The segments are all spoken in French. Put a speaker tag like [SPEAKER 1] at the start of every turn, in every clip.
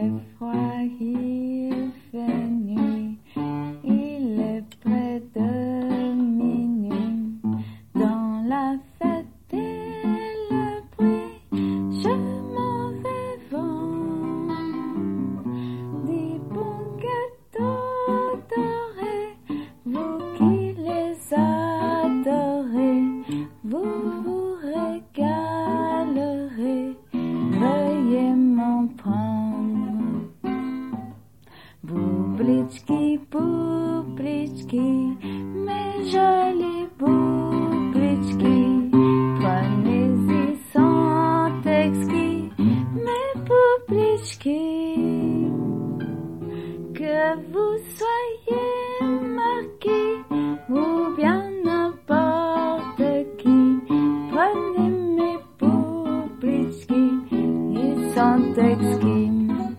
[SPEAKER 1] fait froid, il fait nuit, il est près de minuit. Dans la fête et le bruit, je m'en vais vendre des bons gâteaux dorés. Vous qui les adorez, vous vous régalerez. Veuillez m'en prendre. Boublitski, boublitski, mes jolis boublitski, prenez-y sans exquis, mes boublitski. Que vous soyez marquis ou bien n'importe qui, prenez mes boublitski, ils sont exquis.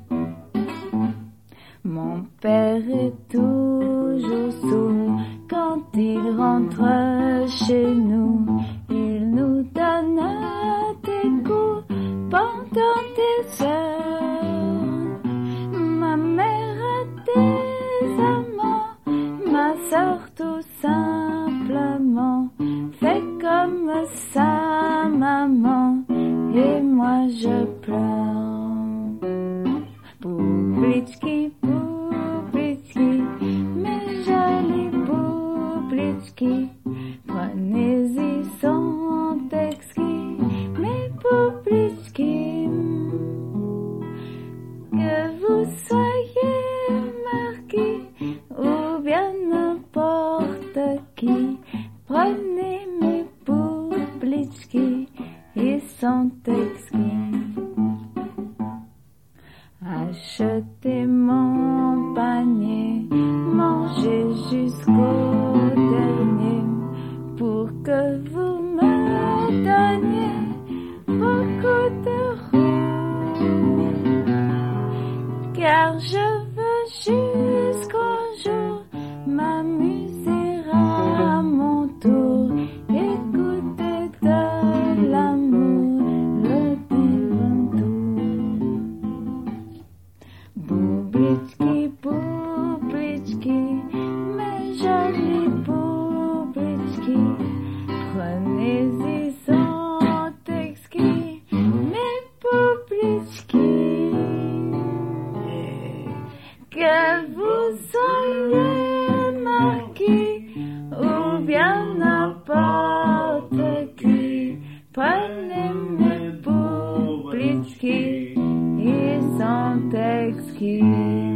[SPEAKER 1] Mon père est toujours saoul quand il rentre chez nous. Il nous donne des coups pendant des heures. Ma mère a des amants, ma sœur tout simplement fait comme sa maman, et moi je pleure. Boublitski, boublitski, mes jolis boublitski, prenez-y sans exquis, mes boublitski. Que vous soyez marquis ou bien n'importe qui, prenez mes boublitski, ils sont exquis. Achetez mon panier, mangez jusqu'au dernier, pour que vous me donniez beaucoup d'euros. Car je veux jusqu'au jour m'amuser à mon tour, écouter de l'amour le divin tour. Boublitski, boublitski, mes jolis boublitski, prenez-y sans exquis, mes boublitski. Que vous soyez marquis ou bien n'importe qui, prenez mes boublitski, ils sont exquis.